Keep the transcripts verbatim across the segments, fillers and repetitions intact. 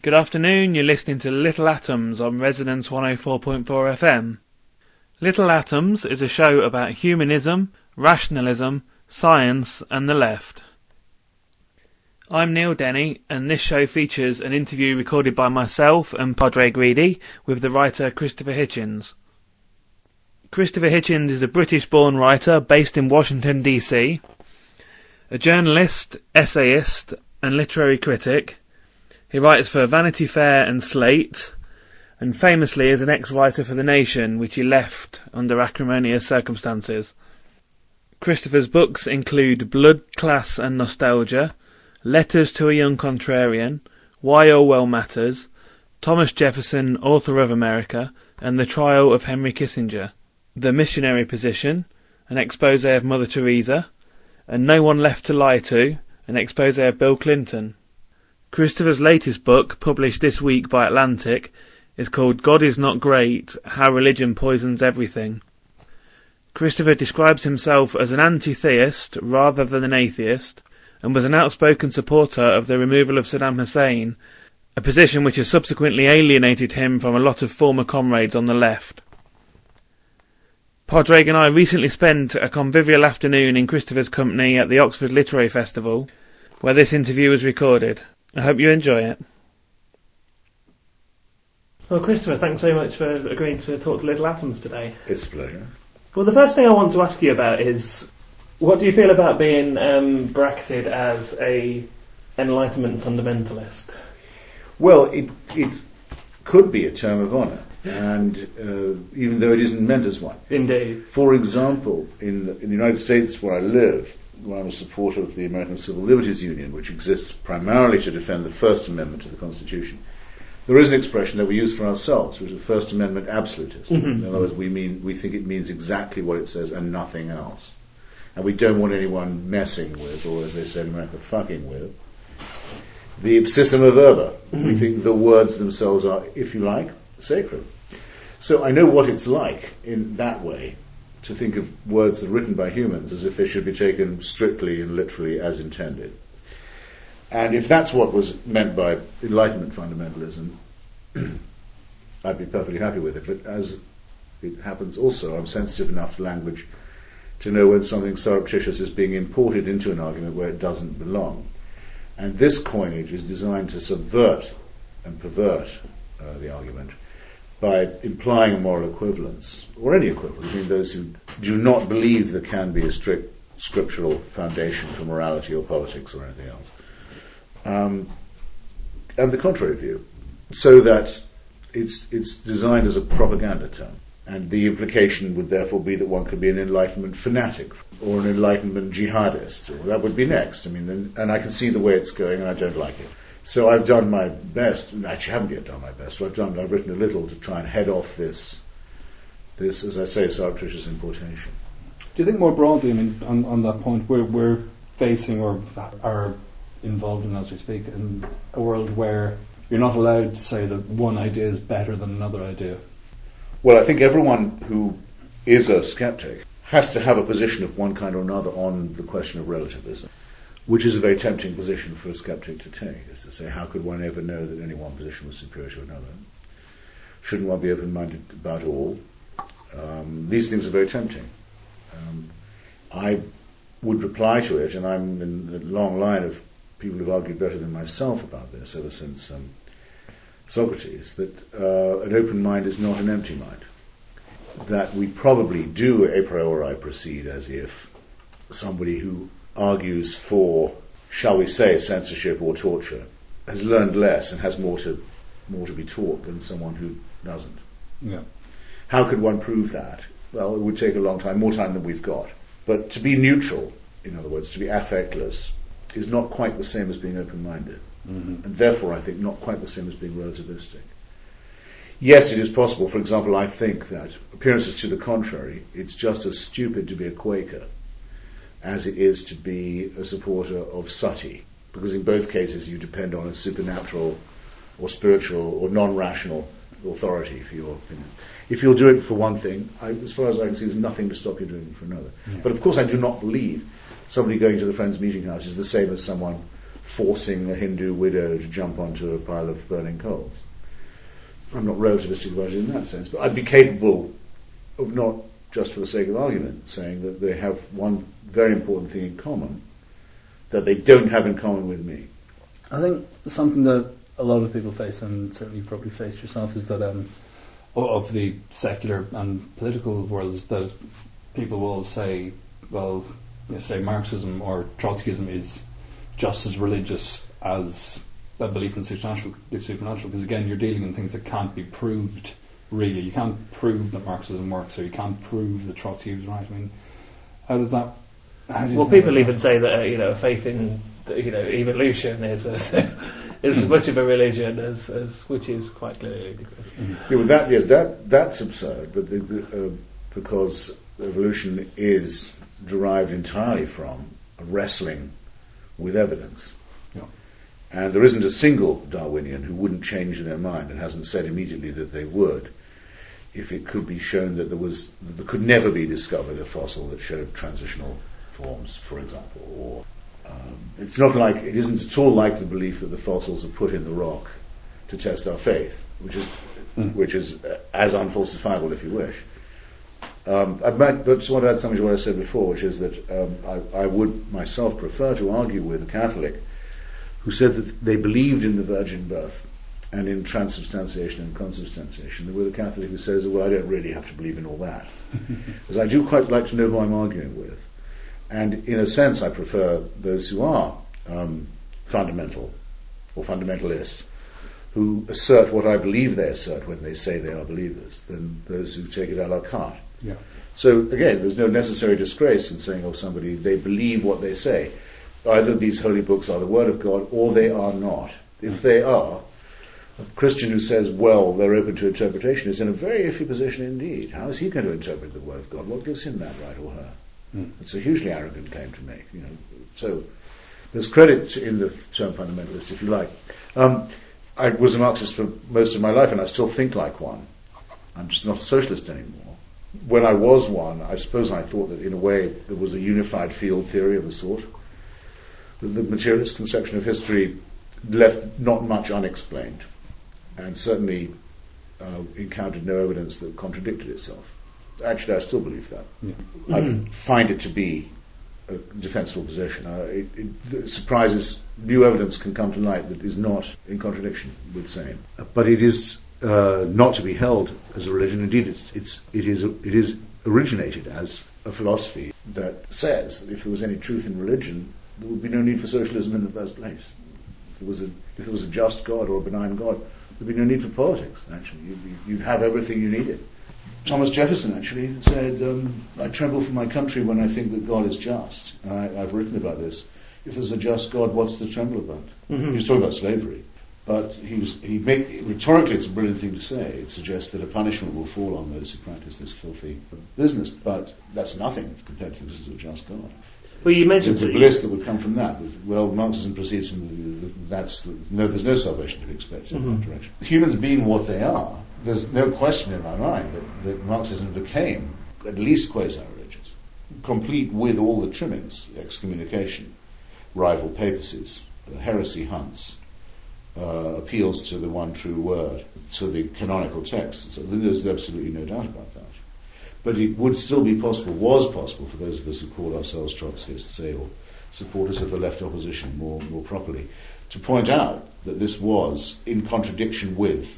Good afternoon, you're listening to Little Atoms on Resonance one oh four point four F M. Little Atoms is a show about humanism, rationalism, science and the left. I'm Neil Denny, and this show features an interview recorded by myself and Padre Greedy with the writer Christopher Hitchens. Christopher Hitchens is a British-born writer based in Washington, D C, a journalist, essayist and literary critic. He writes for Vanity Fair and Slate, and famously is an ex-writer for The Nation, which he left under acrimonious circumstances. Christopher's books include Blood, Class and Nostalgia, Letters to a Young Contrarian, Why Orwell Matters, Thomas Jefferson, Author of America, and The Trial of Henry Kissinger, The Missionary Position, an expose of Mother Teresa, and No One Left to Lie To, an expose of Bill Clinton. Christopher's latest book, published this week by Atlantic, is called God Is Not Great, How Religion Poisons Everything. Christopher describes himself as an anti-theist rather than an atheist, and was an outspoken supporter of the removal of Saddam Hussein, a position which has subsequently alienated him from a lot of former comrades on the left. Padraig and I recently spent a convivial afternoon in Christopher's company at the Oxford Literary Festival, where this interview was recorded. I hope you enjoy it. Well, Christopher, thanks very much for agreeing to talk to Little Atoms today. It's a pleasure. Well, the first thing I want to ask you about is, what do you feel about being um, bracketed as a Enlightenment fundamentalist? Well, it it could be a term of honour, and uh, even though it isn't meant as one. Indeed. For example, in the, in the United States where I live, where I'm a supporter of the American Civil Liberties Union, which exists primarily to defend the First Amendment to the Constitution, there is an expression that we use for ourselves, which is First Amendment absolutism. Mm-hmm. In other words, we mean we think it means exactly what it says and nothing else. And we don't want anyone messing with, or as they say in America, fucking with, the ipsissima verba. Mm-hmm. We think the words themselves are, if you like, sacred. So I know what it's like in that way, to think of words that are written by humans as if they should be taken strictly and literally as intended. And if that's what was meant by Enlightenment fundamentalism, I'd be perfectly happy with it. But as it happens also, I'm sensitive enough to language to know when something surreptitious is being imported into an argument where it doesn't belong. And this coinage is designed to subvert and pervert uh, the argument by implying a moral equivalence, or any equivalence, between those who do not believe there can be a strict scriptural foundation for morality or politics or anything else, um, and the contrary view, so that it's it's designed as a propaganda term. And the implication would therefore be that one could be an Enlightenment fanatic or an Enlightenment jihadist. Or that would be next. I mean, and, and I can see the way it's going, and I don't like it. So I've done my best. Actually, I haven't yet done my best. But I've done. I've written a little to try and head off this, this, as I say, surreptitious importation. Do you think more broadly, I mean, on, on that point, we're we're facing or are involved in, as we speak, in a world where you're not allowed to say that one idea is better than another idea? Well, I think everyone who is a skeptic has to have a position of one kind or another on the question of relativism, which is a very tempting position for a skeptic to take, is to say, how could one ever know that any one position was superior to another? Shouldn't one be open-minded about all? Um, these things are very tempting. Um, I would reply to it, and I'm in the long line of people who've argued better than myself about this ever since um, Socrates, that uh, an open mind is not an empty mind. That we probably do a priori proceed as if somebody who argues for, shall we say, censorship or torture has learned less and has more to more to be taught than someone who doesn't. Yeah. How could one prove that? Well, it would take a long time, more time than we've got. But to be neutral, in other words, to be affectless, is not quite the same as being open-minded. Mm-hmm. And therefore, I think, not quite the same as being relativistic. Yes, it is possible. For example, I think that appearances to the contrary, it's just as stupid to be a Quaker as it is to be a supporter of Sati, because in both cases you depend on a supernatural or spiritual or non-rational authority for your opinion. If you'll do it for one thing, I, as far as I can see, there's nothing to stop you doing it for another. Yeah. But of course I do not believe somebody going to the Friends Meeting House is the same as someone forcing a Hindu widow to jump onto a pile of burning coals. I'm not relativistic about it in that sense, but I'd be capable of, not just for the sake of argument, saying that they have one very important thing in common that they don't have in common with me. I think something that a lot of people face, and certainly you've probably faced yourself, is that um, of the secular and political world, is that people will say, well, you know, say Marxism or Trotskyism is just as religious as a belief in supernatural, the supernatural, because again, you're dealing in things that can't be proved. Really, you can't prove that Marxism works, or you can't prove that Trotsky was right. I mean, how does that? How do you well, think people about even that? say that uh, you know, faith in you know evolution is as, is as much of a religion as, as which is quite clearly ludicrous. Yeah, well, that yes, that that's absurd, but the, the, uh, because evolution is derived entirely from a wrestling with evidence. Yeah. And there isn't a single Darwinian who wouldn't change their mind and hasn't said immediately that they would, if it could be shown that there was, that there could never be discovered a fossil that showed transitional forms, for example. Or um, it's not like, it isn't at all like the belief that the fossils are put in the rock to test our faith, which is mm. which is uh, as unfalsifiable, if you wish. Um, I might, but just want to add something to what I said before, which is that um, I, I would myself prefer to argue with a Catholic who said that they believed in the virgin birth and in transubstantiation and consubstantiation, with a Catholic who says, well, I don't really have to believe in all that. Because I do quite like to know who I'm arguing with. And in a sense, I prefer those who are um, fundamental or fundamentalist, who assert what I believe they assert when they say they are believers, than those who take it a la carte. Yeah. So again, there's no necessary disgrace in saying of somebody, they believe what they say. Either these holy books are the Word of God, or they are not. If they are, a Christian who says, well, they're open to interpretation is in a very iffy position indeed. How is he going to interpret the Word of God? What gives him that right, or her? Mm. It's a hugely arrogant claim to make. You know. So there's credit in the term fundamentalist, if you like. Um, I was a Marxist for most of my life, and I still think like one. I'm just not a socialist anymore. When I was one, I suppose I thought that in a way there was a unified field theory of a sort. The, the materialist conception of history left not much unexplained, and certainly uh, encountered no evidence that contradicted itself. Actually, I still believe that. Yeah. I find it to be a defensible position. Uh, it, it, it surprises, new evidence can come to light that is not in contradiction with same. But it is uh, not to be held as a religion. Indeed, it's, it's, it is it is originated as a philosophy that says that if there was any truth in religion, there would be no need for socialism in the first place. If there was a, if there was a just God or a benign God, there'd be no need for politics, actually. You'd, be, you'd have everything you needed. Thomas Jefferson actually said, um, I tremble for my country when I think that God is just. And I, I've written about this. If there's a just God, what's to tremble about? Mm-hmm. He was talking about slavery. But he was, he make, rhetorically it's a brilliant thing to say. It suggests that a punishment will fall on those who practice this filthy business. But that's nothing compared to this is a just God. Well, you mentioned the bliss that would come from that. Well, Marxism proceeds from the, the, that's the, no. There's no salvation to be expected mm-hmm. in that direction. Humans being what they are, there's no question in my mind that, that Marxism became at least quasi-religious, complete with all the trimmings: excommunication, rival papacies, heresy hunts, uh, appeals to the one true word, to the canonical texts. So there's absolutely no doubt about that. But it would still be possible, was possible, for those of us who call ourselves Trotskyists, say, or supporters of the left opposition more, more properly, to point out that this was in contradiction with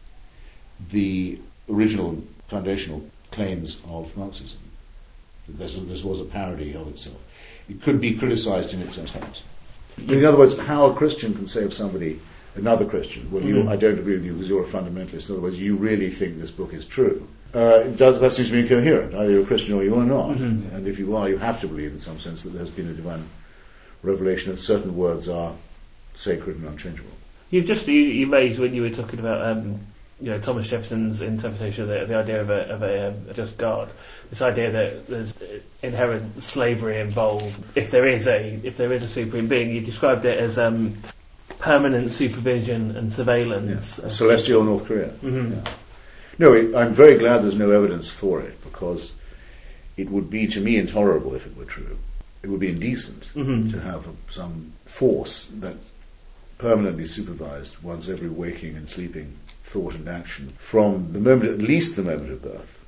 the original foundational claims of Marxism. This, this was a parody of itself. It could be criticized in its attempt. In other words, how a Christian can say of somebody, another Christian, well, you, I don't agree with you because you're a fundamentalist. In other words, you really think this book is true. Uh, it does, that seems to be incoherent. Either you're a Christian or you are not. Mm-hmm. And if you are, you have to believe in some sense that there has been a divine revelation that certain words are sacred and unchangeable. You've just, you, you made, when you were talking about um, you know, Thomas Jefferson's interpretation of the, the idea of a, of a, um, a just God, this idea that there's inherent slavery involved. If there is a, if there is a supreme being, you described it as um, permanent supervision and surveillance. Yeah. Celestial North Korea. Mm-hmm. Yeah. No, it, I'm very glad there's no evidence for it, because it would be to me intolerable if it were true. it would be indecent Mm-hmm. to have a, some force that permanently supervised one's every waking and sleeping thought and action from the moment, at least the moment of birth,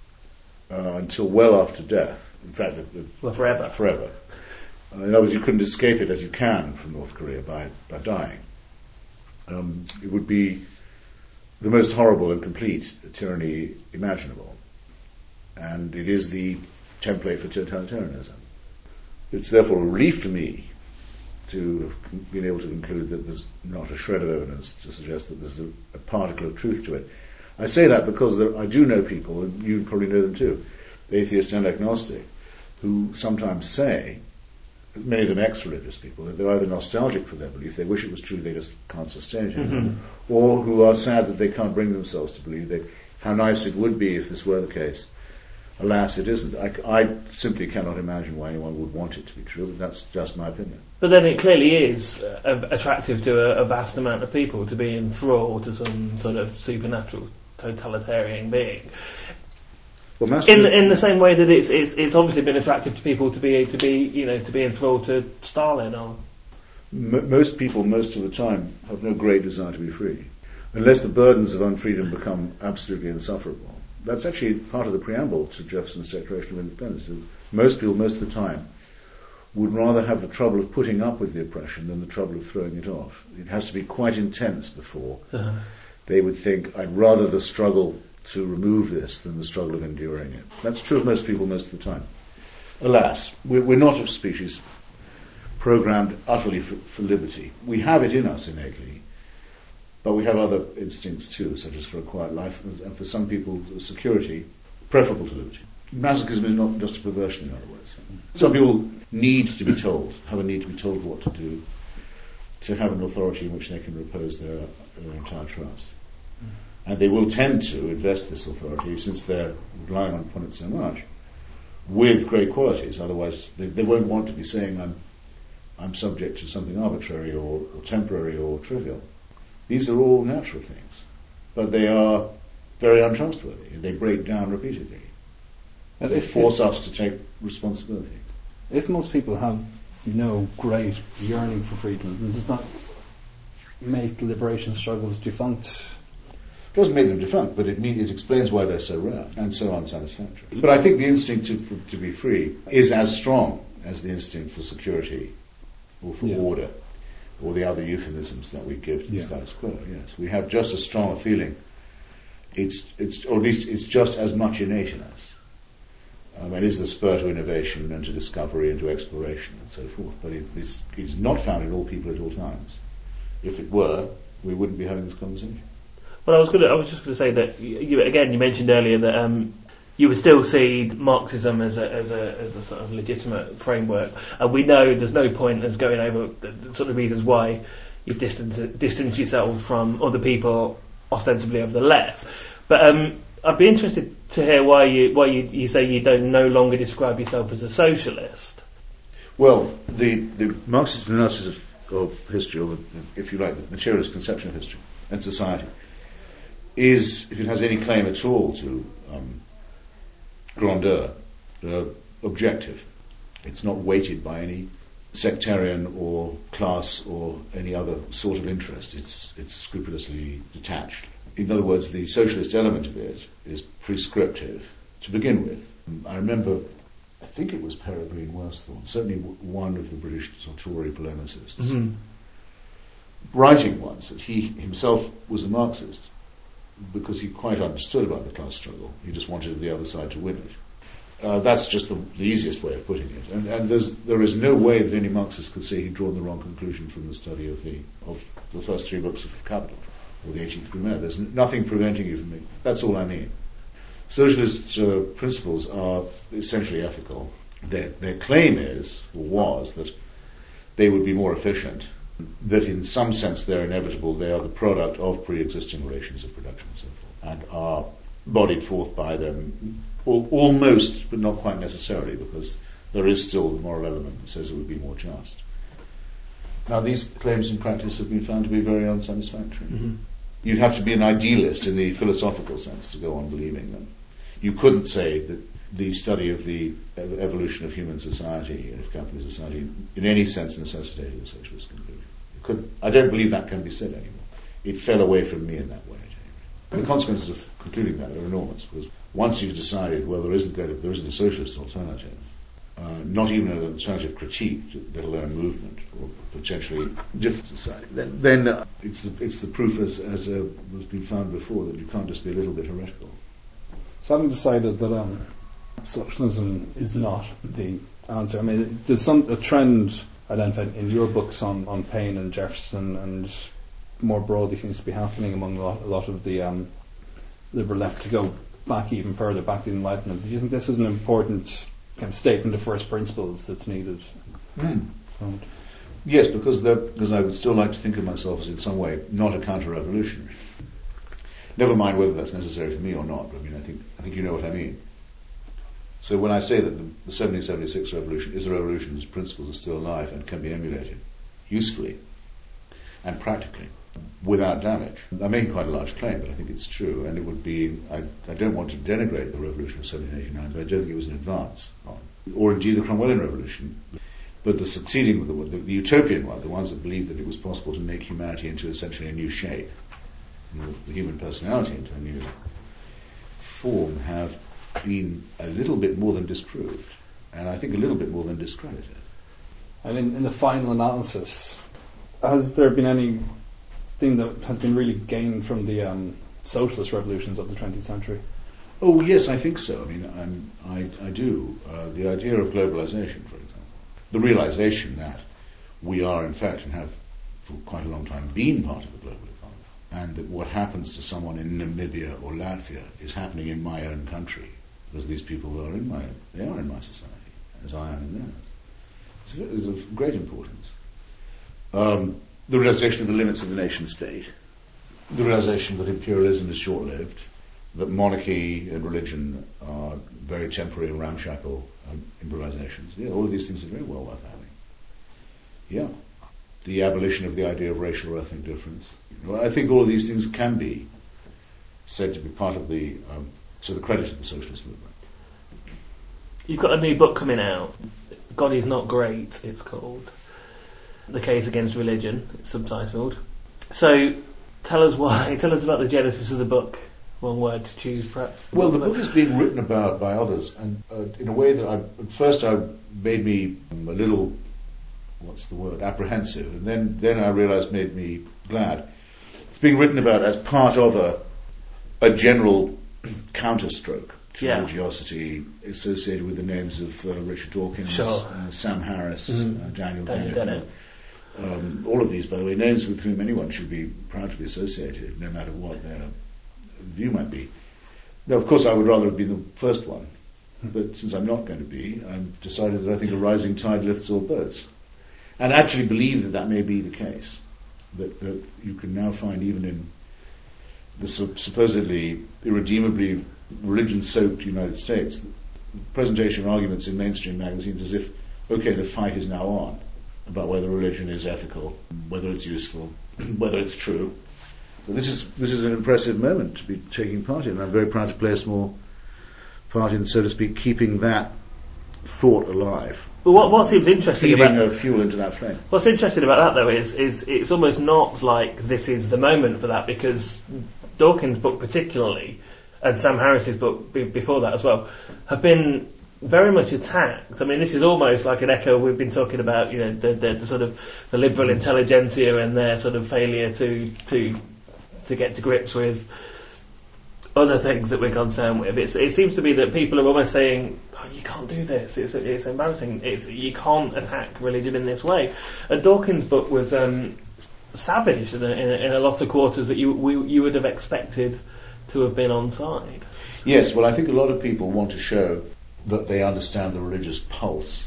uh, until well after death. In fact, it, it, Well, forever. forever. Uh, in other words, you couldn't escape it as you can from North Korea by, by dying. Um, it would be the most horrible and complete tyranny imaginable. And it is the template for totalitarianism. It's therefore a relief to me to have been able to conclude that there's not a shred of evidence to suggest that there's a, a particle of truth to it. I say that because there, I do know people, and you probably know them too, atheist and agnostic, who sometimes say, many of them ex-religious people, that they're either nostalgic for their belief, they wish it was true, they just can't sustain it anymore, Mm-hmm. or who are sad that they can't bring themselves to believe that how nice it would be if this were the case. Alas, it isn't. I, I simply cannot imagine why anyone would want it to be true, but that's just my opinion. But then it clearly is uh, attractive to a, a vast amount of people to be enthralled to some sort of supernatural totalitarian being. Well, mass In in the same way that it's it's it's obviously been attractive to people to be to be you know to be enthralled to Stalin or M- most people, most of the time, have no great desire to be free, unless the burdens of unfreedom become absolutely insufferable. That's actually part of the preamble to Jefferson's Declaration of Independence. Most people, most of the time, would rather have the trouble of putting up with the oppression than the trouble of throwing it off. It has to be quite intense before uh, they would think, I'd rather the struggle to remove this than the struggle of enduring it. That's true of most people most of the time. Alas, we're, we're not a species programmed utterly for, for liberty. We have it in us innately, but we have other instincts too, such as for a quiet life, and for some people, security, preferable to liberty. Masochism is not just a perversion, in other words. Some people need to be told, have a need to be told what to do, to have an authority in which they can repose their, their entire trust. And they will tend to invest this authority, since they're relying upon it so much, with great qualities. Otherwise, they, they won't want to be saying, I'm, I'm subject to something arbitrary or, or temporary or trivial. These are all natural things, but they are very untrustworthy. They break down repeatedly. And They if, force us to take responsibility. if most people have no great yearning for freedom, then does that make liberation struggles defunct? It doesn't make them defunct, but it, mean, it explains why they're so rare and so unsatisfactory. But I think the instinct to, for, to be free is as strong as the instinct for security or for Yeah. order, or the other euphemisms that we give to Yeah. the status quo. Yes, we have just as strong a feeling. It's, it's, or at least it's just as much innate in us. Um, it is the spur to innovation and to discovery and to exploration and so forth. But it, it's, it's not found in all people at all times. If it were, we wouldn't be having this conversation. Well, I was going I was just going to say that you, you again you mentioned earlier that um, you would still see Marxism as a as a as a sort of legitimate framework, and we know there's no point as going over the, the sort of reasons why you've distanced distanced yourself from other people ostensibly of the left. But um, I'd be interested to hear why you why you, you say you don't no longer describe yourself as a socialist. Well, the, the Marxist analysis of, of history, or the, if you like, the materialist conception of history and society, is, if it has any claim at all to um, grandeur, uh, objective. It's not weighted by any sectarian or class or any other sort of interest. It's it's scrupulously detached. In other words, the socialist element of it is prescriptive to begin with. I remember, I think it was Peregrine Worsthorne, certainly w- one of the British Tory polemicists, Mm-hmm. writing once that he himself was a Marxist because he quite understood about the class struggle. He just wanted the other side to win it. Uh, that's just the, the easiest way of putting it. And, and there's, there is no way that any Marxist could say he'd drawn the wrong conclusion from the study of the of the first three books of Capital or the eighteenth Brumaire. There's n- nothing preventing you from it. That's all I mean. Socialist uh, principles are essentially ethical. Their, their claim is, or was, that they would be more efficient, that in some sense they're inevitable, they are the product of pre-existing relations of production and so forth, and are bodied forth by them al- almost, but not quite necessarily, because there is still the moral element that says it would be more just. Now, these claims in practice have been found to be very unsatisfactory. Mm-hmm. You'd have to be an idealist in the philosophical sense to go on believing them. You couldn't say that the study of the ev- evolution of human society and of capitalist society in any sense necessitated a socialist conclusion. You couldn't. I don't believe that can be said anymore. It fell away from me in that way. The consequences of concluding that are enormous, because once you've decided, well, there isn't going to, there isn't a socialist alternative, uh, not even an alternative critique, let alone movement, or potentially different society, then, then uh, it's, the, it's the proof, as, as uh, has been found before, that you can't just be a little bit heretical. So having decided that um, socialism is not the answer, I mean, there's some a trend identified in your books on, on Paine and Jefferson, and more broadly seems to be happening among a lot, a lot of the um, liberal left, to go back even further, back to the Enlightenment. Do you think this is an important kind of statement of first principles that's needed? Mm. Um, Yes, because because I would still like to think of myself as in some way not a counter-revolutionary. Never mind whether that's necessary for me or not. I mean, I think I think you know what I mean. So when I say that the, the seventeen seventy-six revolution is a revolution whose principles are still alive and can be emulated usefully and practically, without damage. I'm making quite a large claim, but I think it's true, and it would be, I, I don't want to denigrate the revolution of seventeen eighty-nine, but I don't think it was an advance on, or indeed the Cromwellian revolution, but the succeeding, the, the, the utopian one, the ones that believed that it was possible to make humanity into essentially a new shape, you know, the human personality into a new form, have been a little bit more than disproved, and I think a little bit more than discredited. And in, in the final analysis, has there been any thing that has been really gained from the um, socialist revolutions of the twentieth century? Oh yes, I think so. I mean, I'm, I, I do. Uh, the idea of globalization, for example, the realization that we are, in fact, and have for quite a long time been part of the global economy, and that what happens to someone in Namibia or Latvia is happening in my own country, because these people are in my, they are in my society, as I am in theirs. It's of great importance. Um, the realization of the limits of the nation state, the realization that imperialism is short-lived, that monarchy and religion are very temporary and ramshackle um, improvisations. Yeah, all of these things are very well worth having. Yeah. The abolition of the idea of racial or ethnic difference. Well, I think all of these things can be said to be part of the, um, to the credit of the socialist movement. You've got a new book coming out. God is Not Great, it's called. The Case Against Religion, it's subtitled. So, tell us why, tell us about the genesis of the book. One word to choose, perhaps. Well, the book is being written about by others, and uh, in a way that I, at first I made me a little, what's the word, apprehensive, and then, then I realized made me glad. It's being written about as part of a, a general counterstroke to yeah. religiosity associated with the names of uh, Richard Dawkins, sure. uh, Sam Harris, mm-hmm. uh, Daniel, Daniel Dennett. Dennett. Um, all of these, by the way, names with whom anyone should be proud to be associated, no matter what their view might be. Now, of course, I would rather have been the first one, but since I'm not going to be, I've decided that I think a rising tide lifts all boats, and actually believe that that may be the case, that, that you can now find even in the supposedly irredeemably religion-soaked United States, the presentation of arguments in mainstream magazines as if, okay, the fight is now on about whether religion is ethical, whether it's useful, whether it's true. But this is this is an impressive moment to be taking part in, and I'm very proud to play a small part in, so to speak, keeping that thought alive. But what what seems interesting feeding about uh, fuel into that flame. What's interesting about that, though, is is it's almost not like this is the moment for that, because Dawkins' book particularly, and Sam Harris's book be, before that as well, have been very much attacked. I mean, this is almost like an echo. We've been talking about, you know, the, the, the sort of the liberal intelligentsia and their sort of failure to to to get to grips with other things that we're concerned with. It's, it seems to be that people are almost saying, oh, you can't do this. It's it's embarrassing. It's you can't attack religion in this way. And Dawkins' book was um, savage in a, in, a, in a lot of quarters that you we, you would have expected to have been on side. Yes, well, I think a lot of people want to show that they understand the religious pulse.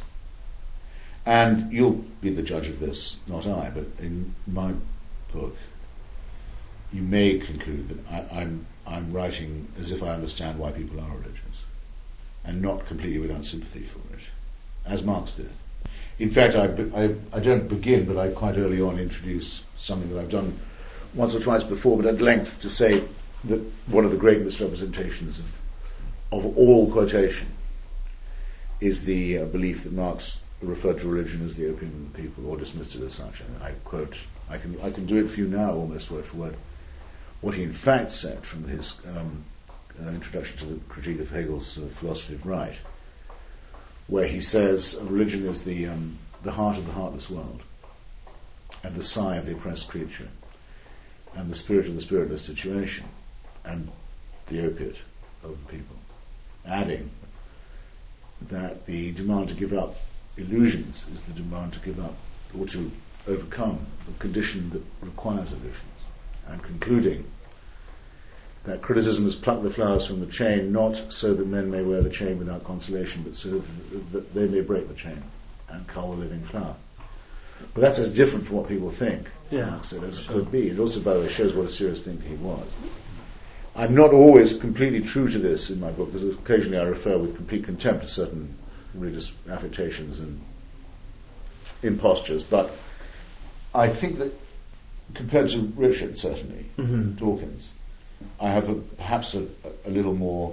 And you'll be the judge of this, not I, but in my book, you may conclude that I, I'm I'm writing as if I understand why people are religious, and not completely without sympathy for it, as Marx did. In fact, I, I, I don't begin, but I quite early on introduce something that I've done once or twice before, but at length, to say that one of the great misrepresentations of of all quotation is the uh, belief that Marx referred to religion as the opium of the people, or dismissed it as such. And I quote, I can I can do it for you now, almost word for word, what he in fact said from his um, uh, introduction to the critique of Hegel's uh, philosophy of right, where he says religion is the um, the heart of the heartless world, and the sigh of the oppressed creature, and the spirit of the spiritless situation, and the opiate of the people, adding that the demand to give up illusions is the demand to give up, or to overcome, the condition that requires illusions, and concluding that criticism has plucked the flowers from the chain, not so that men may wear the chain without consolation, but so that they may break the chain and cull the living flower. But that's as different from what people think, Yeah, Marx said, as it sure. could be. It also, by the way, shows what a serious thinker he was. I'm not always completely true to this in my book, because occasionally I refer with complete contempt to certain religious affectations and impostures, but I think that compared to Richard, certainly, Mm-hmm. Dawkins, I have a, perhaps a, a little more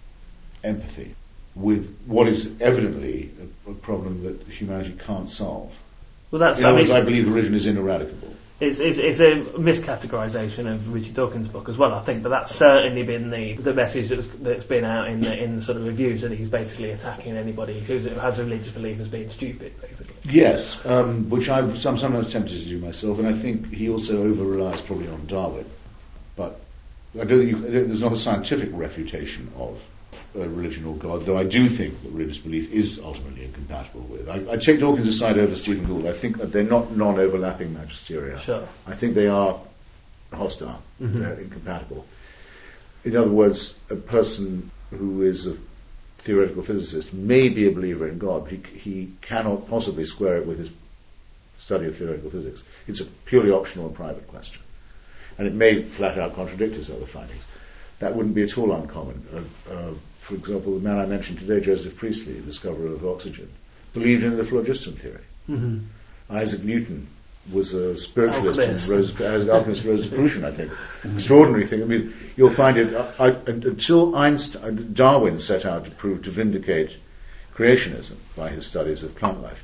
empathy with what is evidently a, a problem that humanity can't solve. Well, that's, In I other mean, words, I believe religion is ineradicable. It's, it's, it's a miscategorisation of Richard Dawkins' book as well, I think, but that's certainly been the, the message that's, that's been out in the, in the sort of reviews, that he's basically attacking anybody who's, who has a religious belief as being stupid, basically. Yes, um, which I'm, I'm sometimes tempted to do myself, and I think he also over-relies probably on Darwin. But I don't think you, there's not a scientific refutation of uh, religion or God, though I do think that religious belief is ultimately incompatible with. I, I take Dawkins aside over Stephen Gould. I think that they're not non-overlapping magisteria. Sure. I think they are hostile. Mm-hmm. They're incompatible. In other words, a person who is a theoretical physicist may be a believer in God, but he, he cannot possibly square it with his study of theoretical physics. It's a purely optional and private question. And it may flat out contradict his other findings. That wouldn't be at all uncommon. Uh, uh, for example, the man I mentioned today, Joseph Priestley, the discoverer of oxygen, believed in the phlogiston theory. Mm-hmm. Isaac Newton was a spiritualist Alchemist. and rose, uh, alchemist Rosicrucian, I think. Extraordinary thing. I mean, you'll find it, uh, I, until Einstein, Darwin set out to prove, to vindicate creationism by his studies of plant life.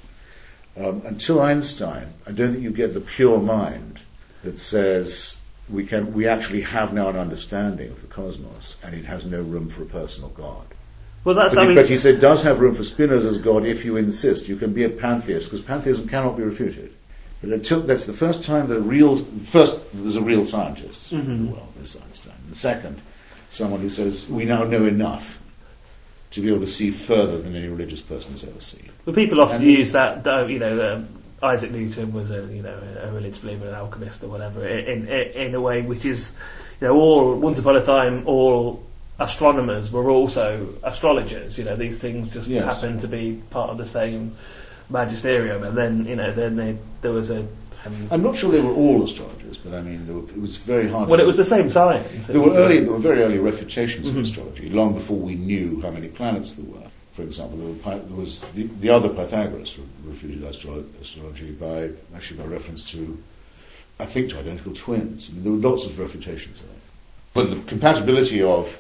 Um, until Einstein, I don't think you get the pure mind that says we can, we actually have now an understanding of the cosmos, and it has no room for a personal God. Well, that's, But, I he, mean, but he said does have room for Spinoza's God if you insist. You can be a pantheist, because pantheism cannot be refuted. But until, that's the first time that a real, first, there's a real scientist Mm-hmm. in the world, there's Einstein. The second, someone who says, we now know enough to be able to see further than any religious person has ever seen. but people often And- use that, uh, you know, um, Isaac Newton was a, you know, a religious believer, an alchemist or whatever, in, in, in a way which is, you know, all, once upon a time, all astronomers were also astrologers. You know, these things just Yes. happen to be part of the same magisterium, and then, you know, then they, there was a. Um, I'm not sure they were all astrologers, but I mean, there were, it was very hard well, to... it was the same science. It There was, were uh, early, there were very early refutations Mhm. of astrology, long before we knew how many planets there were. For example, there, were, Py- there was the, the other Pythagoras re- refuted astro- astrology by, actually by reference to, I think, to identical twins. I mean, there were lots of refutations of it. But the compatibility of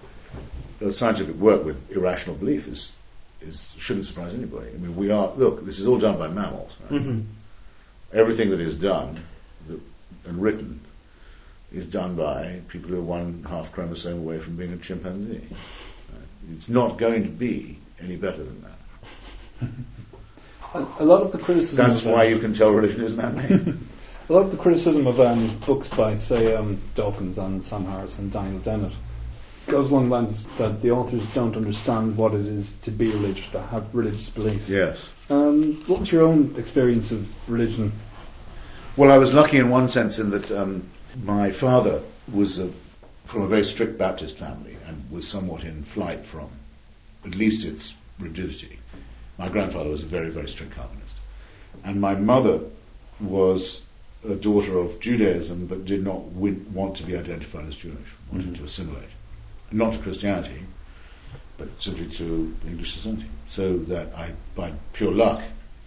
uh, scientific work with irrational belief is, is shouldn't surprise anybody. I mean, we are, look, this is all done by mammals. Right? mhm. Everything that is done that, and written is done by people who are one half chromosome away from being a chimpanzee. Right? It's not going to be any better than that. A, a lot of the criticism. That's of, why um, you can tell religion is man-made. A lot of the criticism of um, books by, say, um, Dawkins and Sam Harris and Daniel Dennett goes along the lines of that the authors don't understand what it is to be religious, to have religious beliefs. Yes. Um, what was your own experience of religion? Well, I was lucky in one sense in that um, my father was a, from a very strict Baptist family and was somewhat in flight from at least its rigidity. My grandfather was a very, very strict Calvinist. And my mother was a daughter of Judaism but did not win, want to be identified as Jewish, wanted Mm-hmm. to assimilate. Not to Christianity, but simply to English society. So that I, by pure luck,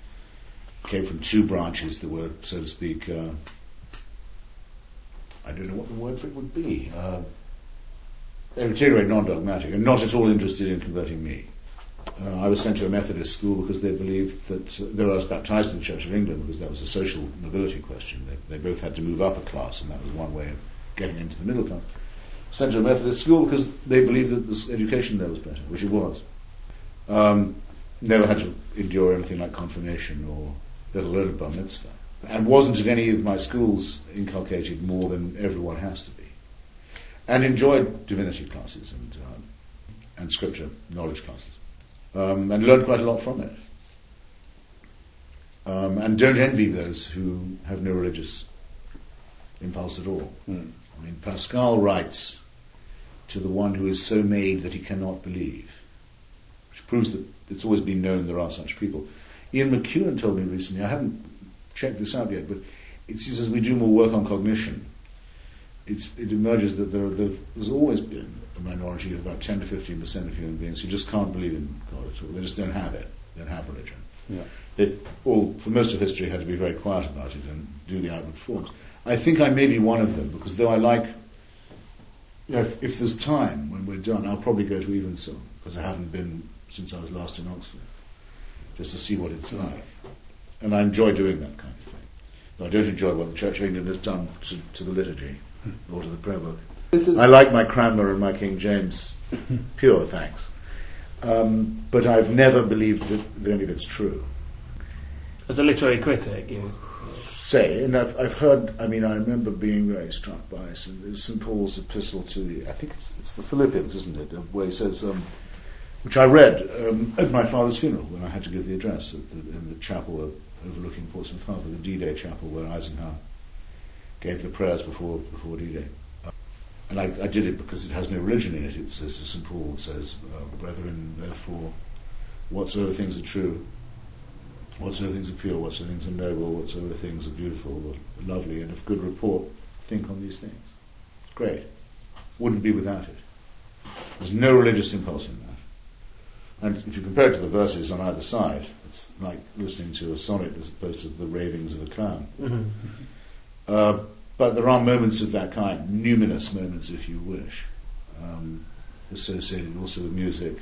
came from two branches that were, so to speak, uh, I don't know what the word for it would be, uh, they were particularly non-dogmatic and not at all interested in converting me. Uh, I was sent to a Methodist school because they believed that, uh, though I was baptized in the Church of England because that was a social mobility question, they, they both had to move up a class, and that was one way of getting into the middle class. Sent to a Methodist school because they believed that this education there was better, which it was. Um, never had to endure anything like confirmation or let alone a bar mitzvah. And wasn't at any of my schools inculcated more than everyone has to be. And enjoyed divinity classes and um, and scripture knowledge classes. Um, and learned quite a lot from it. Um, and don't envy those who have no religious impulse at all. Mm. I mean, Pascal writes to the one who is so made that he cannot believe, which proves that it's always been known there are such people. Ian McEwan told me recently, I haven't checked this out yet, but it seems as we do more work on cognition, it's, it emerges that there, there, there's always been a minority of about ten to fifteen percent of human beings who just can't believe in God at all. They just don't have it. They don't have religion. Yeah. They all, for most of history, had to be very quiet about it and do the outward forms. I think I may be one of them, because though I like, you know, if, if there's time when we're done, I'll probably go to Evensong, because I haven't been since I was last in Oxford, just to see what it's like. And I enjoy doing that kind of thing. But I don't enjoy what the Church of England has done to, to the liturgy or to the prayer book. This is I like my Cranmer and my King James pure, thanks. Um, but I've never believed that, that any of it's true. As a literary critic, you Say, and I've, I've heard, I mean, I remember being very struck by Saint Paul's epistle to the, I think it's, it's the Philippians, isn't it, where he says, um, which I read um, at my father's funeral when I had to give the address at the, in the chapel overlooking Portsmouth Harbour, the D-Day chapel where Eisenhower gave the prayers before before D-Day. Uh, and I, I did it because it has no religion in it. It says, Saint Paul says, uh, brethren, therefore, whatsoever things are true, whatsoever things are pure, whatsoever things are noble, whatsoever things are beautiful or lovely and of good report, think on these things. It's great. Wouldn't be without it. There's no religious impulse in that. And if you compare it to the verses on either side, it's like listening to a sonnet as opposed to the ravings of a clown. Mm-hmm. Uh, but there are moments of that kind, numinous moments if you wish, um, associated also with music,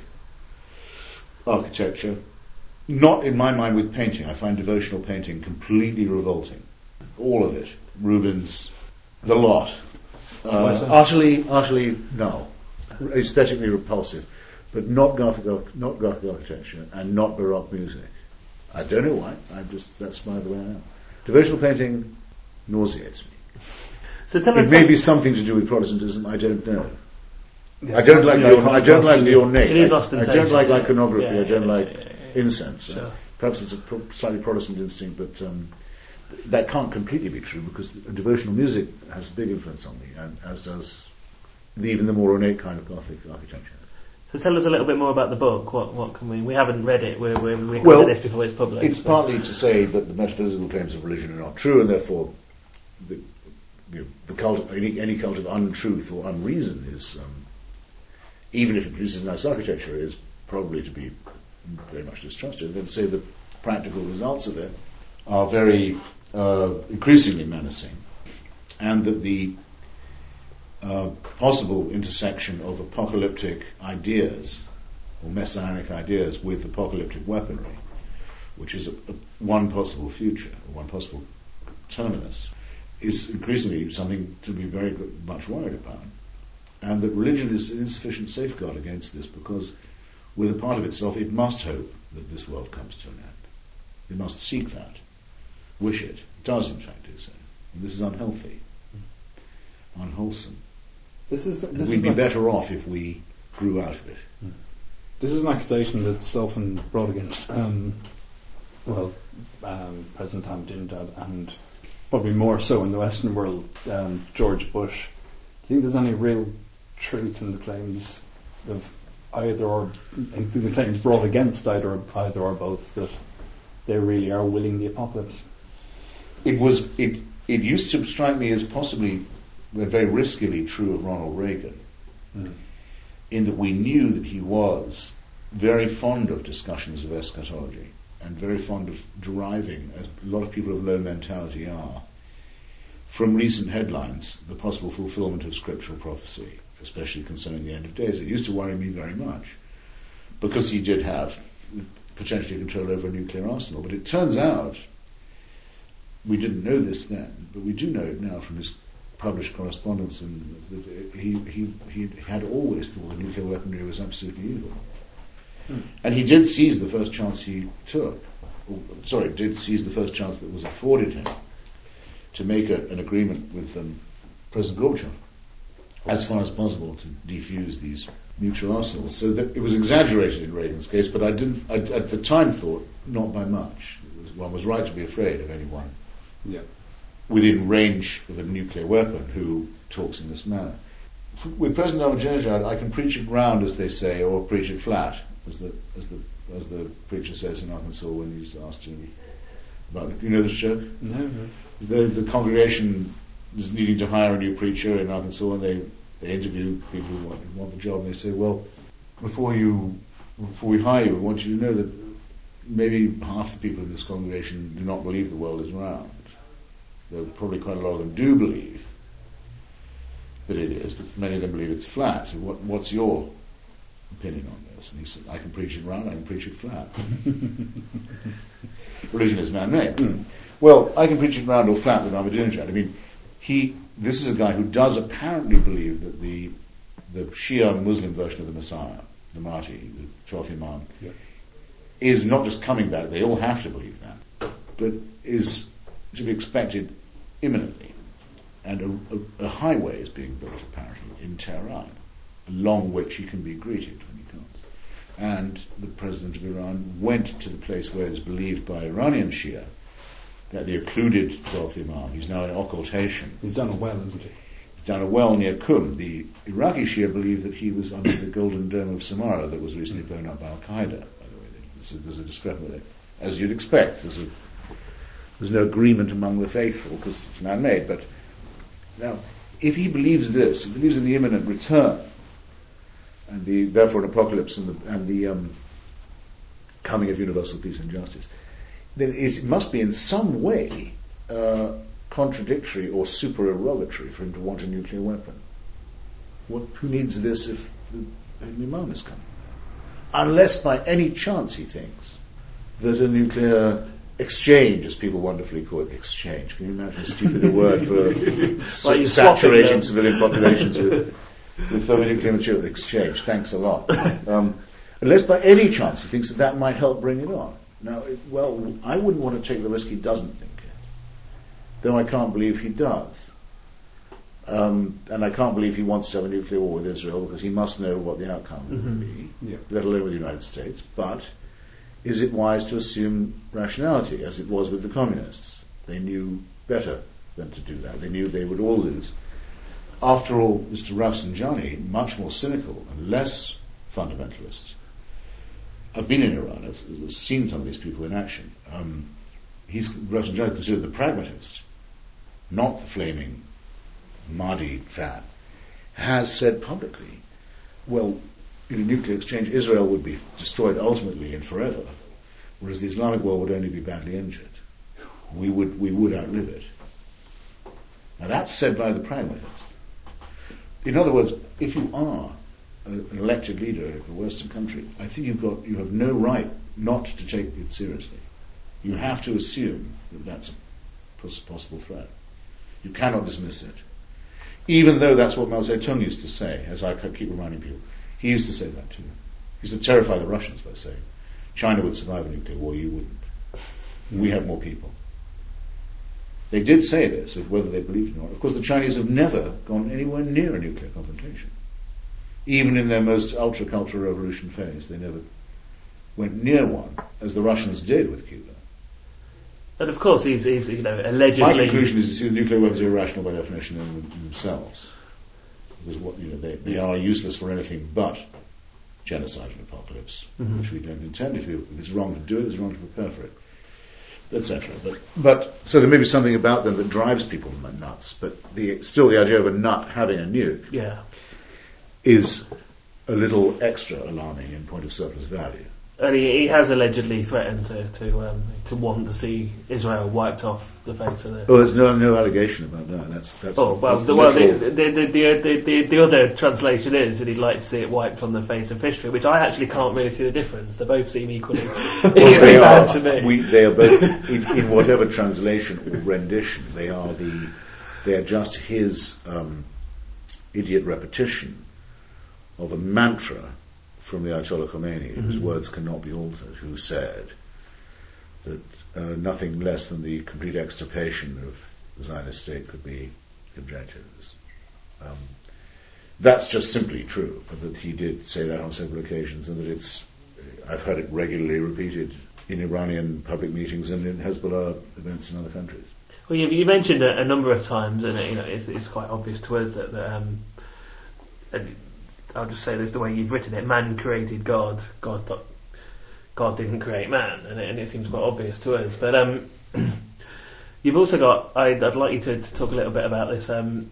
architecture. Not in my mind with painting. I find devotional painting completely revolting. All of it. Rubens, the lot. Uh, utterly, utterly null. Aesthetically repulsive. But not Gothic, not Gothic architecture and not Baroque music. I don't know why. I just that's by the way I am. Devotional painting nauseates me. So tell it us may some- be something to do with Protestantism. I don't know. Yeah, I don't like yeah, the I don't like the ornate. It is I, I ostentatious, don't like yeah. iconography. Yeah, I don't yeah, like yeah, yeah, yeah. incense. Sure. Uh, perhaps it's a pro- slightly Protestant instinct, but um, that can't completely be true because devotional music has a big influence on me, and as does the, even the more ornate kind of Gothic architecture. So tell us a little bit more about the book. What what can we? We haven't read it. We're we're we Well, this before it's published. It's partly to say that the metaphysical claims of religion are not true, and therefore the, you know, the cult, any, any cult of untruth or unreason is, um, even if it produces nice architecture, is probably to be very much distrusted. Then say the practical results of it are very uh, increasingly menacing, and that the uh, possible intersection of apocalyptic ideas or messianic ideas with apocalyptic weaponry, which is a, a, one possible future, or one possible terminus, is increasingly something to be very much worried about. And that religion is an insufficient safeguard against this, because with a part of itself it must hope that this world comes to an end. It must seek that, wish it. It does in fact do so. And this is unhealthy, unwholesome. This is this We'd is be like, better off if we grew out of it. This is an accusation that's often brought against, um, well, um, President Ahmadinejad and probably more so in the Western world, um, George Bush. Do you think there's any real truth in the claims of either or, in the claims brought against either either or both, that they really are willing the apocalypse? It was it it used to strike me as possibly very riskily true of Ronald Reagan, Mm. in that we knew that he was very fond of discussions of eschatology and very fond of deriving, as a lot of people of low mentality are, from recent headlines, the possible fulfillment of scriptural prophecy. especially concerning the end of days. It used to worry me very much, because he did have potentially control over a nuclear arsenal. But it turns out, we didn't know this then, but we do know it now from his published correspondence, and that he, he, he had always thought that nuclear weaponry was absolutely evil. Hmm. And he did seize the first chance he took, or, sorry, did seize the first chance that was afforded him to make a, an agreement with um, President Gorbachev, as far as possible, to defuse these nuclear arsenals. So that it was exaggerated in Reagan's case, but I didn't, I, at the time thought, not by much. It was, one was right to be afraid of anyone yeah. within range of a nuclear weapon who talks in this manner. With President Ahmadinejad, I can preach it round, as they say, or preach it flat, as the as the as the preacher says in Arkansas when he's asked him about the, you know this joke? No, no. The the congregation is needing to hire a new preacher in Arkansas, and they, they interview people who want, who want the job, and they say, well, before you before we hire you, we want you to know that maybe half the people in this congregation do not believe the world is round. Though probably quite a lot of them do believe that it is, but many of them believe it's flat. So what, what's your opinion on this? And he said, I can preach it round, I can preach it flat. Religion is man-made. Mm. Well, I can preach it round or flat with Ahmadinejad. I mean, he, this is a guy who does apparently believe that the the Shia Muslim version of the Messiah, the Mahdi, the twelfth Imam, yeah. is not just coming back, they all have to believe that, but is to be expected imminently. And a, a, a highway is being built, apparently, in Tehran, along which he can be greeted when he comes. And the president of Iran went to the place where it is believed by Iranian Shia that the occluded twelfth Imam, he's now in occultation. He's done a well, isn't he? He's done a well near Qum. The Iraqi Shia believe that he was under the Golden Dome of Samarra that was recently blown up by Al-Qaeda, by the way. There's a, there's a discrepancy. As you'd expect, there's, a, there's no agreement among the faithful because it's man-made, but now, if he believes this, he believes in the imminent return, and the therefore an apocalypse and the, and the um, coming of universal peace and justice, then it must be in some way uh, contradictory or supererogatory for him to want a nuclear weapon. What, who needs this if the Imam is coming? Unless by any chance he thinks that a nuclear exchange, as people wonderfully call it, exchange. Can you imagine a stupider word for like saturating civilian populations with, with thermonuclear material? Exchange. Thanks a lot. Um, unless by any chance he thinks that that might help bring it on. Now, it, well, I wouldn't want to take the risk he doesn't think it, though I can't believe he does. Um, and I can't believe he wants to have a nuclear war with Israel because he must know what the outcome mm-hmm. will be, yeah. let alone with the United States. But is it wise to assume rationality, as it was with the communists? They knew better than to do that. They knew they would all lose. After all, Mister Rafsanjani, much more cynical and less fundamentalist. I've been in Iran. I've, I've seen some of these people in action. Um, he's Rafsanjani is considered the pragmatist, not the flaming Mahdi fan. Has said publicly, well, in a nuclear exchange, Israel would be destroyed ultimately and forever, whereas the Islamic world would only be badly injured. We would we would outlive it. Now that's said by the pragmatist. In other words, if you are a, an elected leader of a Western country, I think you've got you have no right not to take it seriously. You have to assume that that's a possible threat. You cannot dismiss it, even though that's what Mao Zedong used to say. As I keep reminding people. He used to say that too. He used to terrify the Russians by saying, China would survive a nuclear war, you wouldn't. We have more people. They did say this, whether they believed it or not. Of course, the Chinese have never gone anywhere near a nuclear confrontation. Even in their most ultra-cultural revolution phase, they never went near one, as the Russians did with Cuba. And of course, he's, he's you know, allegedly... My conclusion is that nuclear weapons are irrational by definition in themselves. Because what, you know, they, they are useless for anything but genocide and apocalypse, mm-hmm. which we don't intend. If, you, if it's wrong to do it, it's wrong to prepare for it, et cetera. But, but so there may be something about them that drives people nuts. But the, still, the idea of a nut having a nuke yeah. is a little extra alarming in point of surplus value. And he, he has allegedly threatened to to um, to want to see Israel wiped off the face of the. Oh, there's no no allegation about that. That's that's. Oh well, that's the, well literal- the, the, the, the, the, the, the other translation is that he'd like to see it wiped from the face of history, which I actually can't really see the difference. They both seem equally, Well, equally they bad are. to me. We, they are both in, in whatever translation or rendition. They are the. They are just his um, idiot repetition of a mantra from the Ayatollah Khomeini, whose Mm-hmm. words cannot be altered, who said that uh, nothing less than the complete extirpation of the Zionist state could be the objectives. Um, that's just simply true, but that he did say that on several occasions, and that it's. I've heard it regularly repeated in Iranian public meetings and in Hezbollah events in other countries. Well, you, you mentioned a, a number of times, and you know it's, it's quite obvious to us that, that um, and I'll just say this the way you've written it: man created God, God, th- God didn't create man, and it, and it seems quite obvious to us. But um, you've also got. I'd, I'd like you to, to talk a little bit about this. Um,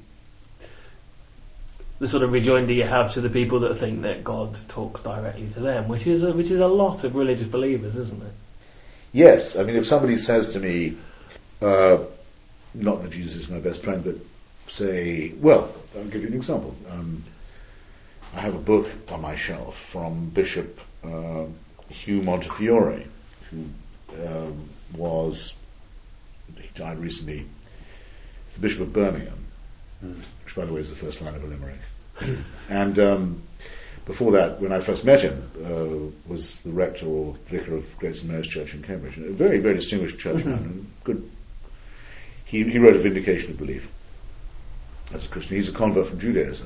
the sort of rejoinder you have to the people that think that God talks directly to them, which is a, which is a lot of religious believers, isn't it? Yes, I mean, if somebody says to me, uh, not that Jesus is my best friend, but say, well, I'll give you an example. Um, I have a book on my shelf from Bishop uh, Hugh Montefiore, who um, was, he died recently, the Bishop of Birmingham, mm. which, by the way, is the first line of a limerick. And um, before that, when I first met him, uh, was the rector or vicar of Great Saint Mary's Church in Cambridge. A very, very distinguished churchman, mm-hmm. and good. He, he wrote A Vindication of Belief as a Christian. He's a convert from Judaism.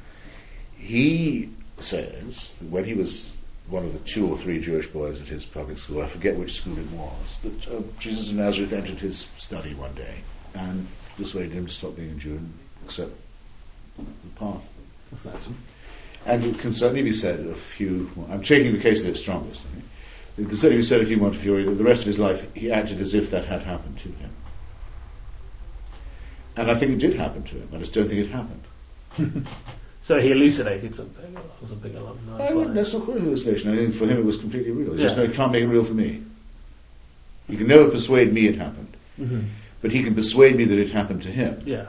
He says that when he was one of the two or three Jewish boys at his public school, I forget which school it was, that uh, Jesus of Nazareth entered his study one day and persuaded him to stop being a Jew and accept the path. That's nice. And it can certainly be said of Hugh, well, I'm taking the case at its strongest, I think. It can certainly be said of Hugh Montefiore that the rest of his life he acted as if that had happened to him. And I think it did happen to him. I just don't think it happened. So he hallucinated something, or something along those I lines. That's not quite a hallucination. I think for him it was completely real. He Yeah. just no, he can't make it real for me. He can never persuade me it happened. Mm-hmm. But he can persuade me that it happened to him. Yeah.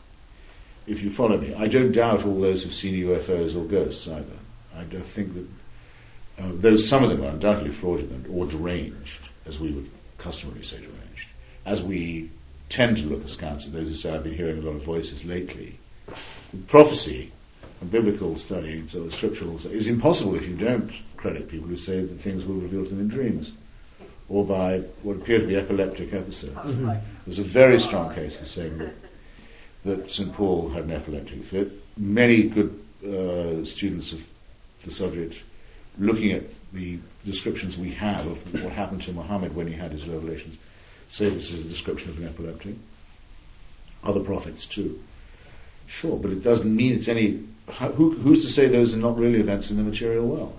If you follow me. I don't doubt all those who've seen U F Os or ghosts either. I don't think that, uh, though some of them are undoubtedly fraudulent or deranged, as we would customarily say deranged, as we tend to look askance at those who say, I've been hearing a lot of voices lately. Prophecy and biblical study, so the scriptural study, is impossible if you don't credit people who say that things will reveal to them in dreams, or by what appear to be epileptic episodes. Mm-hmm. There's a very strong case for saying that, that Saint Paul had an epileptic fit. Many good uh, students of the subject, looking at the descriptions we have of what happened to Muhammad when he had his revelations, say this is a description of an epileptic. Other prophets too. Sure, but it doesn't mean it's any... How, who, who's to say those are not really events in the material world?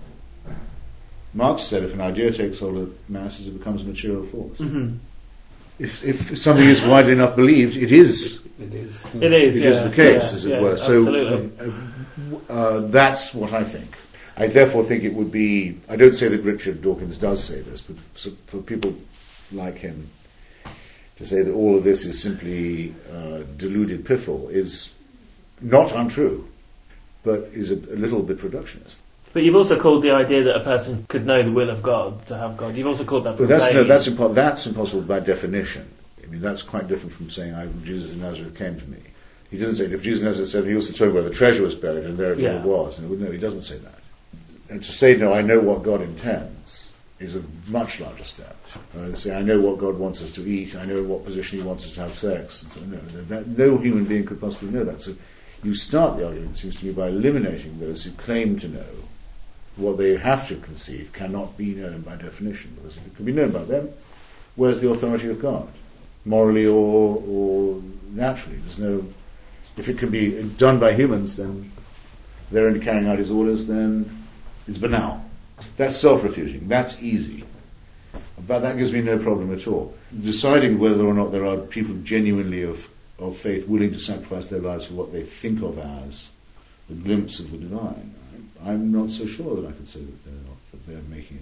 Marx said if an idea takes hold of masses, it becomes a material force. Mm-hmm. If, if something is widely enough believed, it is. It is. It is, It yeah. is the case, yeah, as it yeah, were. So absolutely. uh, uh, that's what I think. I therefore think it would be... I don't say that Richard Dawkins does say this, but so, for people like him to say that all of this is simply uh, deluded piffle is not untrue, but is a, a little bit reductionist. But you've also called the idea that a person could know the will of God to have God. You've also called that. But that's no, vague. that's impo- that's impossible by definition. I mean, that's quite different from saying, "I Jesus of Nazareth came to me." He doesn't say. If Jesus of Nazareth said, he also told me where the treasure was buried, and there it Yeah. was. And no, he doesn't say that. And to say, "No, I know what God intends," is a much larger step. Uh, to say, "I know what God wants us to eat. I know what position He wants us to have sex." And so, no, that, no human being could possibly know that. So, you start the argument, it seems to me, by eliminating those who claim to know what they have to conceive cannot be known by definition, because if it can be known by them, where's the authority of God? Morally or, or naturally. There's no... If it can be done by humans, then they're only carrying out His orders, then it's banal. That's self-refuting. That's easy. But that gives me no problem at all. Deciding whether or not there are people genuinely of, of faith willing to sacrifice their lives for what they think of as a glimpse of the divine, I'm not so sure that I could say that they're, not, that they're making it up.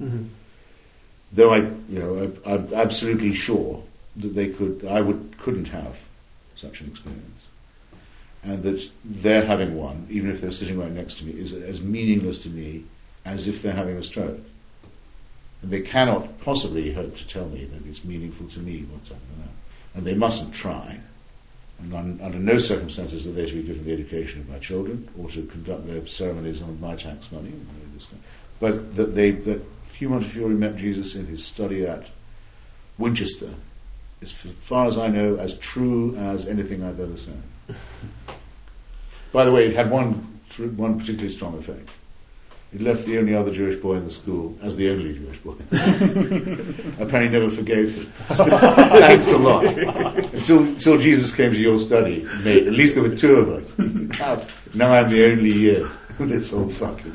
Mm-hmm. Though I, you know, I, I'm absolutely sure that they could, I would, couldn't have such an experience. And that their having one, even if they're sitting right next to me, is as meaningless to me as if they're having a stroke. And they cannot possibly hope to tell me that it's meaningful to me what's happening now. And they mustn't try. And un, under no circumstances are they to be given the education of my children, or to conduct their ceremonies on my tax money. But that they, that Hugh Montefiore met Jesus in his study at Winchester is, as far as I know, as true as anything I've ever said. By the way, it had one one particularly strong effect. It left the only other Jewish boy in the school as the only Jewish boy. Apparently never forgave him. Thanks a lot. Until, until Jesus came to your study, mate, at least there were two of us. Now I'm the only year in this whole fucking,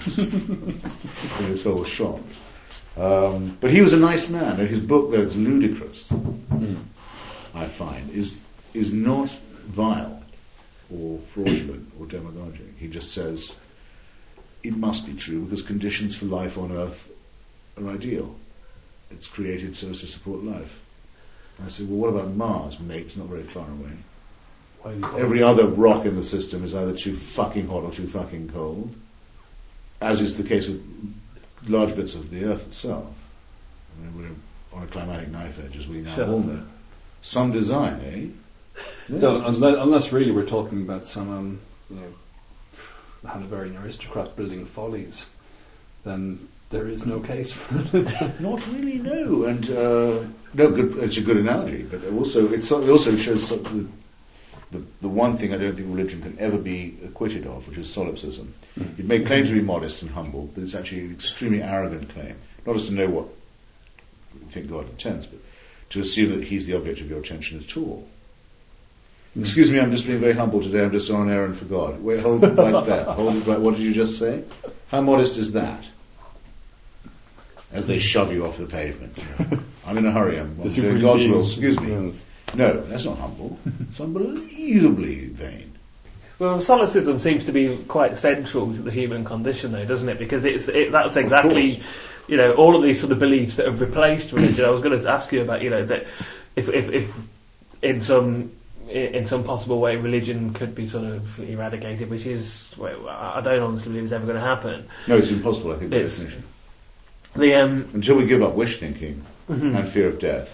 in this whole shop. Um, but he was a nice man, and his book, though it's ludicrous, mm. I find, is is not vile or fraudulent or demagogic. He just says it must be true because conditions for life on Earth are ideal. It's created so as to support life. And I said, well, what about Mars, mate? It's not very far away. Every other rock in the system is either too fucking hot or too fucking cold, as is the case with large bits of the Earth itself. I mean, we're on a climatic knife edge, as we now sure. all know. Some design, eh? Yeah. So unless, unless really we're talking about some, um, you know, Hanoverian aristocrat building follies, then there is no case for it. Not really, no. And uh, no, good. It's a good analogy, but also it's, it also shows the, the the one thing I don't think religion can ever be acquitted of, which is solipsism. Mm. It may claim to be modest and humble, but it's actually an extremely arrogant claim. Not as to know what you think God intends, but to assume that He's the object of your attention at all. Excuse me, I'm just being very humble today. I'm just on an errand for God. Wait, hold it right there. Hold it right. What did you just say? How modest is that? As they shove you off the pavement. You know. I'm in a hurry. I'm, I'm doing God's will. Excuse me. No, that's not humble. It's unbelievably vain. Well, solipsism seems to be quite central to the human condition, though, doesn't it? Because it's it, that's exactly, you know, all of these sort of beliefs that have replaced religion. I was going to ask you about, you know, that if if, if in some in some possible way religion could be sort of eradicated, which is, well, I don't honestly believe is ever going to happen. No, it's impossible, I think, by definition. The, um, Until we give up wish thinking mm-hmm. and fear of death,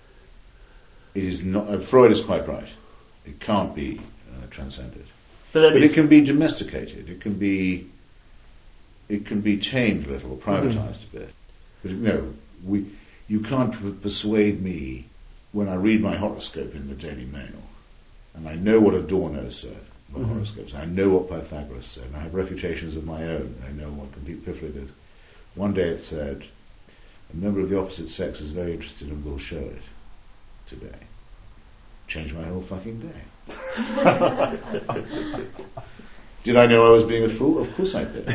it is not, uh, Freud is quite right. It can't be uh, transcended. But, but it can be domesticated. It can be, it can be tamed a little, or privatized mm-hmm. a bit. But no, we, you can't persuade me when I read my horoscope in the Daily Mail, and I know what Adorno said about mm-hmm. horoscopes, I know what Pythagoras said, and I have refutations of my own, I know what complete piffling is. One day it said, a member of the opposite sex is very interested and will show it today. Changed my whole fucking day. Did I know I was being a fool? Of course I did.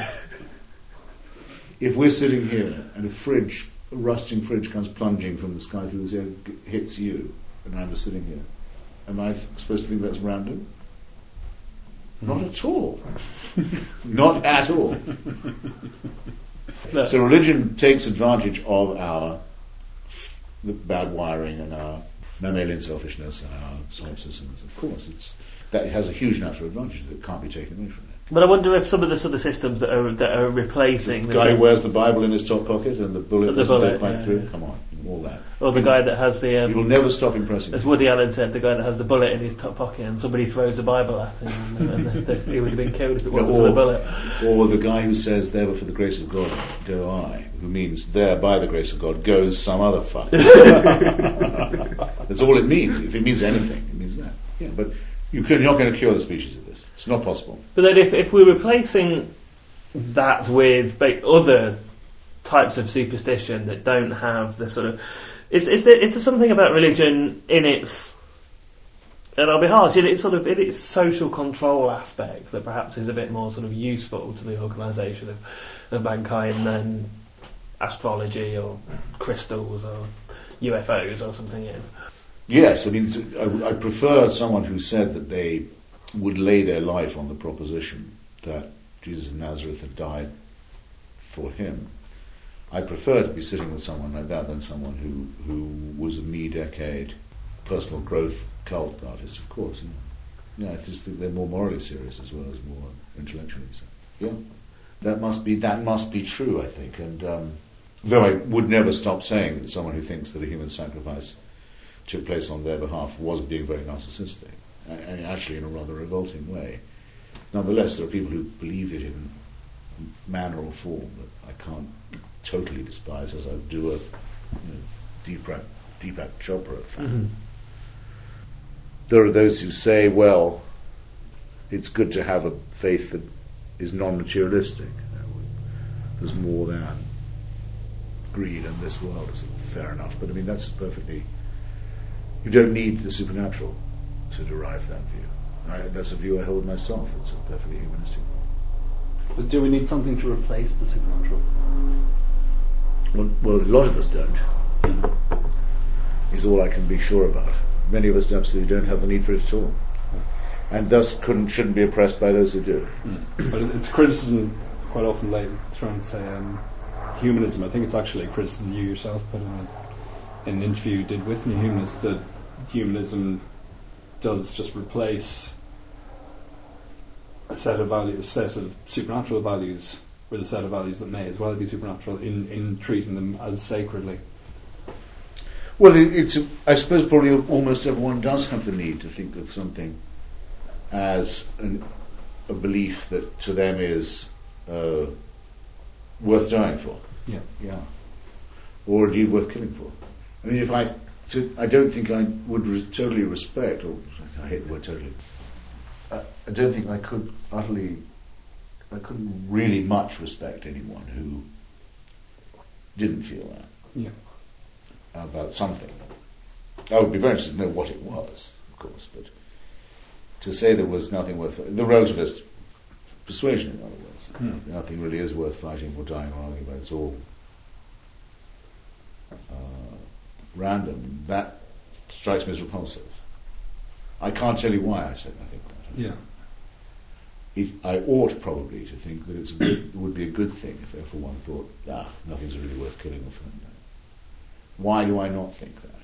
If we're sitting here and a fridge, a rusting fridge comes plunging from the sky through the air, hits you, and I'm just sitting here, am I supposed to think that's random? Not at all. Not at all. No. So religion takes advantage of our the bad wiring and our mammalian selfishness and our solipsism. Of course, it's that has a huge natural advantage that can't be taken away from it. But I wonder if some of the sort of systems that are that are replacing the guy who wears the Bible in his top pocket and the bullet the doesn't bullet, go quite yeah, through. yeah. Come on, all that. Or the guy that has the. Um, he will never stop impressing. As Woody Allen said, the guy that has the bullet in his top pocket and somebody throws a Bible at him, and, and the, the, he would have been killed if it wasn't or, for the bullet. Or the guy who says, "There, but for the grace of God, go I," who means there by the grace of God goes some other fuck. That's all it means. If it means anything, it means that. Yeah, but you can, you're not going to cure the species of this. It's not possible. But then, if if we're replacing that with other types of superstition that don't have the sort of, is is there is there something about religion in its, and I'll be harsh, in its sort of in its social control aspect that perhaps is a bit more sort of useful to the organisation of, of mankind than astrology or crystals or U F Os or something is? Yes, I mean, I, I prefer someone who said that they would lay their life on the proposition that Jesus of Nazareth had died for him. I prefer to be sitting with someone like that than someone who, who was a me-decade personal growth cult artist, of course. Yeah, I just think they're more morally serious as well as more intellectually so. Yeah, that must be that must be true, I think. And um, though I would never stop saying that someone who thinks that a human sacrifice took place on their behalf was being very narcissistic, and actually in a rather revolting way. Nonetheless, there are people who believe it in manner or form that I can't totally despise, as I do a you know, Deepak, Deepak Chopra fan. Mm-hmm. There are those who say, well, it's good to have a faith that is non-materialistic. You know, there's more than greed in this world. Is fair enough, but I mean that's perfectly. You don't need the supernatural to derive that view. I, that's a view I hold myself. It's a perfectly humanistic. But do we need something to replace the supernatural? Well, well a lot of us don't. Mm-hmm. Is all I can be sure about. Many of us absolutely don't have the need for it at all, and thus couldn't shouldn't be oppressed by those who do. Mm. But it's criticism quite often like trying to say um, humanism. I think it's actually a criticism you yourself put in, a, in an interview you did with me, Humanist, that humanism does just replace a set of values, a set of supernatural values, with a set of values that may as well be supernatural in, in treating them as sacredly. Well, it, it's. A, I suppose probably almost everyone does have the need to think of something as an, a belief that to them is uh, worth dying for. Yeah, yeah, or indeed worth killing for. I mean, if I, to, I don't think I would re- totally respect, or I hate the word totally. I, I don't think I could utterly, I couldn't really much respect anyone who didn't feel that. Yeah. About something. I would be very interested to know what it was, of course, but to say there was nothing worth the relativist persuasion, in other words, mm. nothing really is worth fighting or dying or arguing about. It's all uh, random. That strikes me as repulsive. I can't tell you why I said I think that. Yeah. It, I ought probably to think that it's a good, it would be a good thing if everyone thought, ah, nothing's really worth killing or killing. Why do I not think that?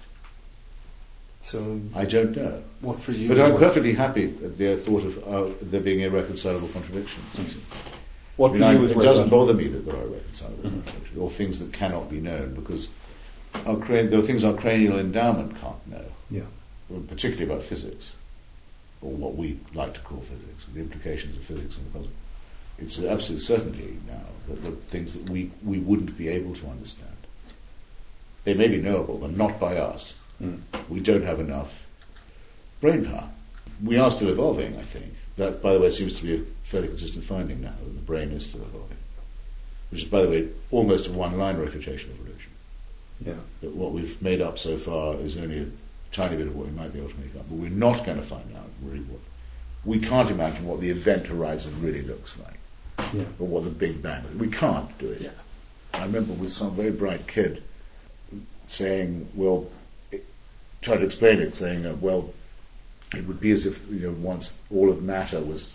So I don't know. What for you? But I'm perfectly happy at the thought of uh, there being irreconcilable contradictions. Mm-hmm. What I mean, for I, you is it doesn't bother me that there are irreconcilable mm-hmm. contradictions, or things that cannot be known, because our cran- there are things our cranial endowment can't know. Yeah. Particularly about physics, or what we like to call physics, the implications of physics in the puzzle. It's an absolute certainty now that there are things that we, we wouldn't be able to understand. They may be knowable, but not by us. Mm. We don't have enough brain power. We are still evolving, I think. That, by the way, seems to be a fairly consistent finding now, that the brain is still evolving. Which is, by the way, almost a one-line refutation of religion. Yeah. That what we've made up so far is only a tiny bit of what we might be able to make up. But we're not going to find out really what... We can't imagine what the event horizon really looks like. Yeah. Or what the Big Bang is. We can't do it. Yeah. I remember with some very bright kid saying, well, it, try to explain it, saying, uh, well, it would be as if, you know, once all of matter was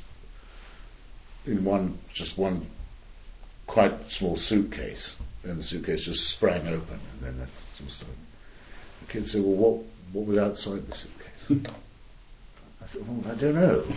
in one, just one quite small suitcase, and the suitcase just sprang open, and then that sort of started. The kid said, well, what, what was outside the suitcase? I said, well, I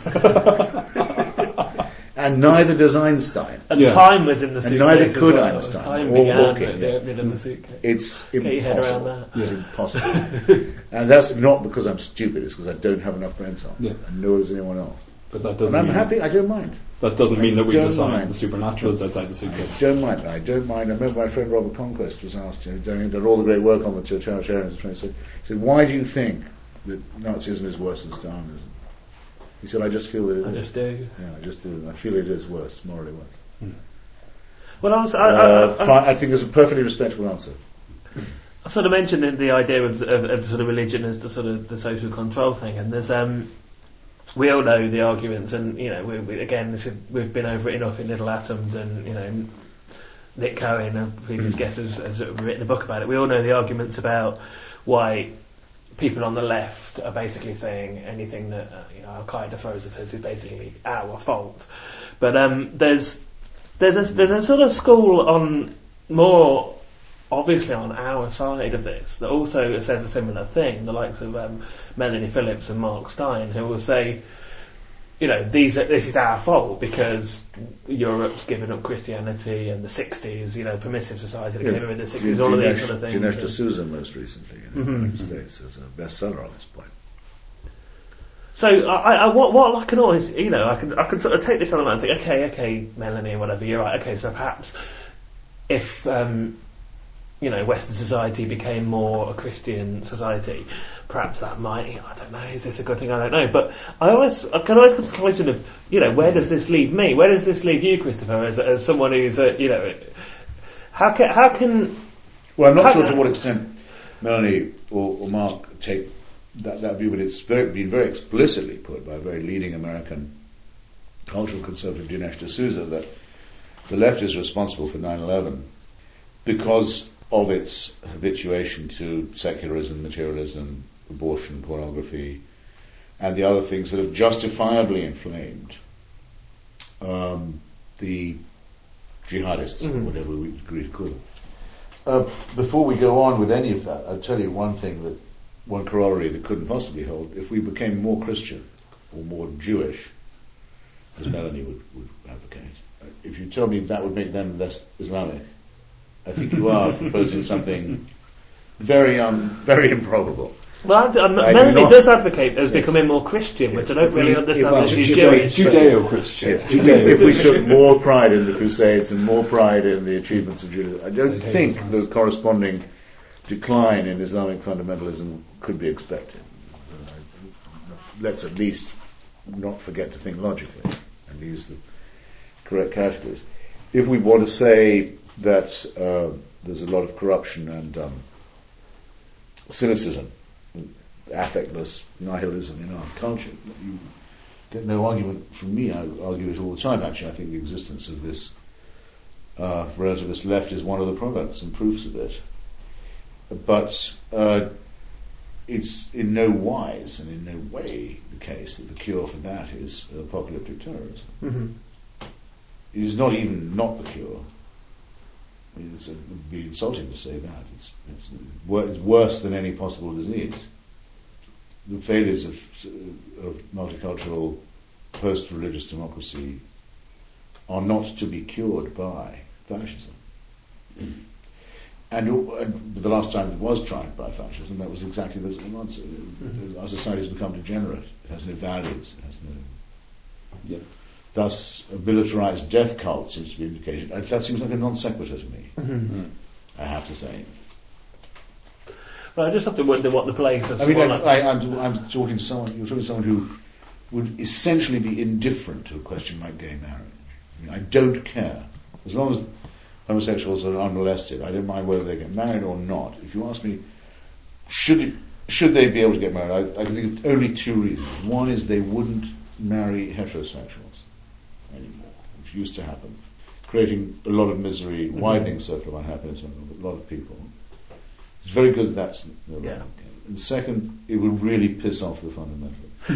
don't know. And neither does Einstein. And yeah. time was in the suitcase. And neither could well. Einstein. Time or began walking, at yeah. the end of the suitcase. It's Get impossible. your head around that. It's yeah. impossible. And that's not because I'm stupid, it's because I don't have enough brain cells. Yeah. And nor does anyone else. But that doesn't and I'm mean happy, I don't mind. That doesn't mean I that we design mind. the supernaturals outside the suitcase. I don't mind. I don't mind. I remember my friend Robert Conquest was asked, you know, doing did all the great work on the totalitarians, he said, he said, why do you think that Nazism is worse than Stalinism? He said, I just feel that it I is. just do. Yeah, I just do. I feel it is worse, morally worse. Hmm. Well, I was. I, uh, I, I, I think it's a perfectly respectable answer. I sort of mentioned the, the idea of, of, of sort of religion as the sort of the social control thing, and there's um, we all know the arguments, and you know, we, we, again, this is, we've been over it enough in Little Atoms, and you know, Nick Cohen, a previous guest, has, has written a book about it. We all know the arguments about why people on the left are basically saying anything that uh, you know Al-Qaeda throws at us is basically our fault. But um, there's there's a, there's a sort of school on more obviously on our side of this, that also says a similar thing, the likes of um, Melanie Phillips and Mark Stein, who will say, you know, these are, this is our fault because Europe's given up Christianity, and the sixties, you know, permissive society that Yeah. came in in the sixties, all of these sort of things. Dinesh D'Souza most recently in the Mhm. United States as a bestseller on this point. So I, I, what, what I can always, you know, I can, I can sort of take this element and think, okay, okay, Melanie, whatever, you're right. Okay, so perhaps if um, you know, Western society became more a Christian society, perhaps that might, I don't know, is this a good thing? I don't know. But I always, I can always come to the question of, you know, where does this leave me? Where does this leave you, Christopher, as, as someone who's, uh, you know, how can, how can... Well, I'm not how sure can, to what extent Melanie or, or Mark take that, that view, but it's very, been very explicitly put by a very leading American cultural conservative, Dinesh D'Souza, that the left is responsible for nine eleven because of its habituation to secularism, materialism, abortion, pornography, and the other things that have justifiably inflamed um, the jihadists, Mhm. or whatever we agree to call them. Uh, before we go on with any of that, I'll tell you one thing that, one corollary that couldn't possibly hold. If we became more Christian or more Jewish, as Melanie would, would advocate, if you tell me that would make them less Islamic, I think you are proposing something very um, very improbable. Well, I, I, I do Melanie not- does advocate as Yes. becoming more Christian, Yes. which I don't really If- understand if- that she's if- Jewish. but- Judeo-Christian. Yes. If we took more pride in the Crusades and more pride in the achievements of Judaism, I don't Okay, think that's the nice. corresponding decline in Islamic fundamentalism could be expected. Uh, let's at least not forget to think logically and use the correct categories. If we want to say that uh, there's a lot of corruption and um, cynicism, affectless nihilism in our culture, you get no argument from me. I argue it all the time. Actually, I think the existence of this uh, relativist left is one of the products and proofs of it. But uh, it's in no wise and in no way the case that the cure for that is apocalyptic terrorism. Mhm. It is not even not the cure. It's, it would be insulting to say that. It's, it's, wor- it's worse than any possible disease. The failures of, of multicultural post-religious democracy are not to be cured by fascism. Mm. And, and the last time it was tried by fascism, that was exactly the same answer. Mm-hmm. Our society has become degenerate. It has no values. It has no... Yeah. Thus, a militarized death cult seems to be indicated. That seems like a non sequitur to me, Mm-hmm. I have to say. But I just have to wonder what the place of I mean, someone I, like- I, I'm, I'm talking to someone, you're talking to someone who would essentially be indifferent to a question like gay marriage. I mean, I don't care. As long as homosexuals are unmolested, I don't mind whether they get married or not. If you ask me, should it, should they be able to get married, I, I can think of only two reasons. One is they wouldn't marry heterosexuals anymore, which used to happen, creating a lot of misery, Mm-hmm. widening circle of unhappiness among a lot of people. It's very good that's no Yeah. longer. And second, it would really piss off the fundamentalists.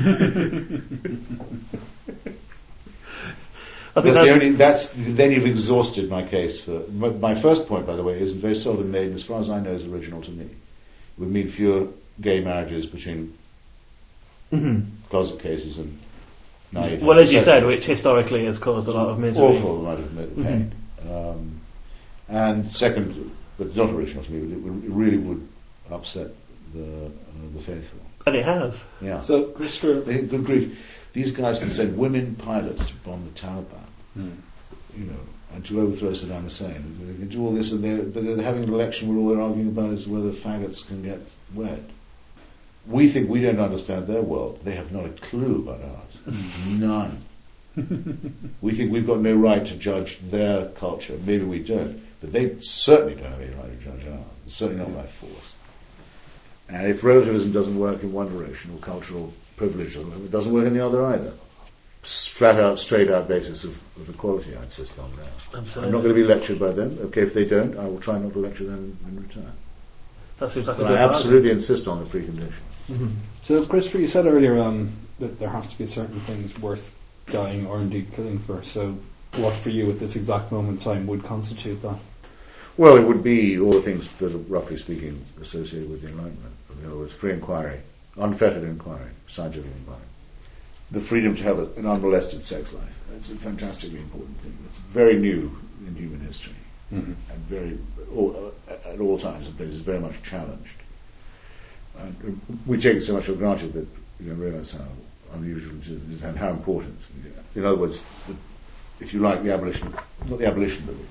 I think That's the that's, only, that's, then you've exhausted my case for, my, my first point, by the way, is very seldom made, and as far as I know is original to me. It would mean fewer gay marriages between Mhm. closet cases and naive. Well, as you said, which historically has caused a lot of misery. Awful amount of mi- pain. Um, and second, but it's not original to me, but it, would, it really would upset the uh, the faithful. And it has. Yeah. So, Christopher, They- good grief. These guys can send women pilots to bomb the Taliban, hmm. you know, and to overthrow Saddam Hussein. They can do all this, and they're, but they're having an election where all they're arguing about is whether faggots can get wed. We think we don't understand their world. They have not a clue about ours. None. We think we've got no right to judge their culture. Maybe we don't, but they certainly don't have any right to judge ours. Certainly not by force. And if relativism doesn't work in one direction, or cultural privilege, it doesn't work in the other either. S- Flat out, straight out basis of, of equality, I insist on that. Absolutely. I'm not going to be lectured by them. Okay, if they don't, I will try not to lecture them in, in return. That seems like a But good I absolutely insist on the precondition. Mm-hmm. So, Christopher, you said earlier um, that there have to be certain things worth dying or indeed killing for. So, what for you at this exact moment in time would constitute that? Well, it would be all the things that are, roughly speaking, associated with the Enlightenment. In other words, free inquiry, unfettered inquiry, scientific inquiry. The freedom to have a, an unmolested sex life. It's a fantastically important thing. It's very new in human history, Mm-hmm. and very, all, at all times and places, very much challenged. And we take it so much for granted that we don't realise how unusual it is and how important. In other words, the, if you like, the abolition, not the abolition, but the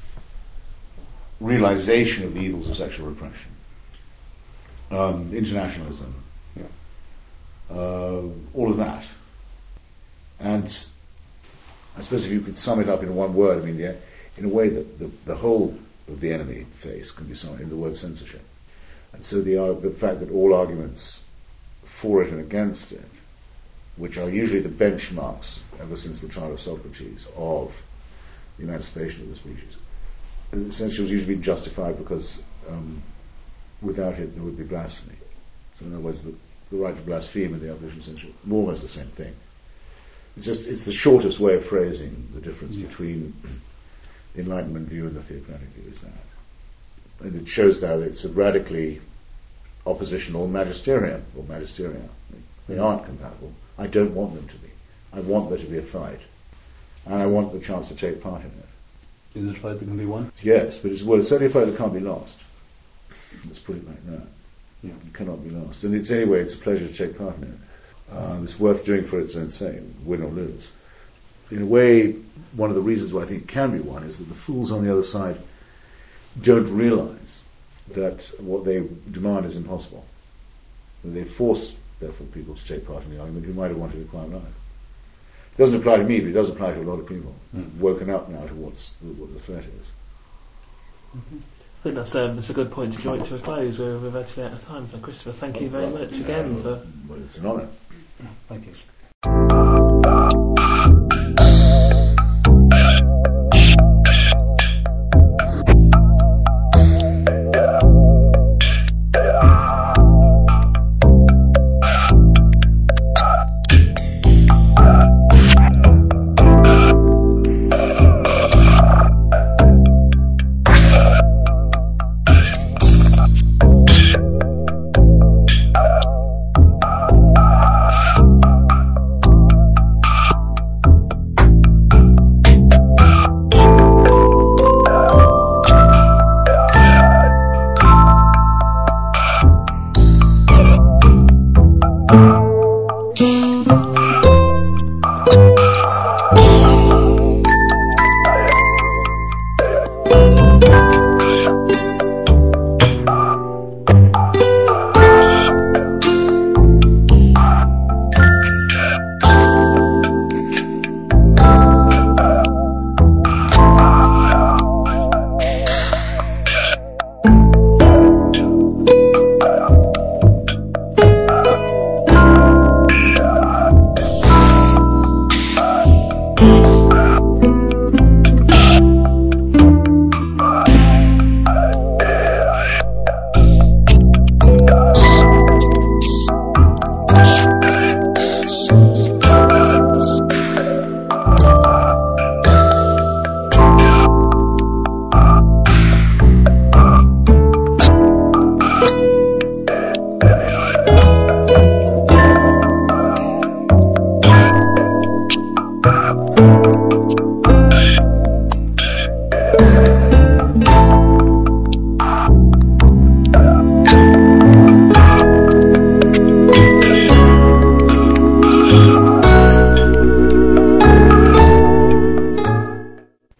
realization of the evils of sexual repression, um, internationalism, Yeah. uh, all of that. And I suppose if you could sum it up in one word, I mean, the, in a way that the, the whole of the enemy face can be summed in the word censorship. And so the, uh, the fact that all arguments for it and against it, which are usually the benchmarks ever since the trial of Socrates of the emancipation of the species, censorship has usually been justified because um, without it there would be blasphemy. So in other words, the, the right to blaspheme and the abolition of censorship are almost the same thing. It's just it's the shortest way of phrasing the difference Yeah. between the Enlightenment view and the theocratic view is that. And it shows now that it's a radically oppositional magisterium or magisterial. They aren't compatible. I don't want them to be. I want there to be a fight. And I want the chance to take part in it. Is it a fight that can be won? Yes, but it's, well, it's certainly a fight that can't be lost. Let's put it like that. Yeah. It cannot be lost. And it's anyway, it's a pleasure to take part in it. Uh, it's worth doing for its own sake, win or lose. In a way, one of the reasons why I think it can be won is that the fools on the other side don't realise that what they demand is impossible. They force, therefore, people to take part in the argument who might have wanted a quiet life. It doesn't apply to me, but it does apply to a lot of people Mm. woken up now to what's what the threat is. I think that's, um, that's a good point to draw it to a close. We're, we're virtually out of time. So, Christopher, thank you very much again for. Well, it's an honour. Thank you.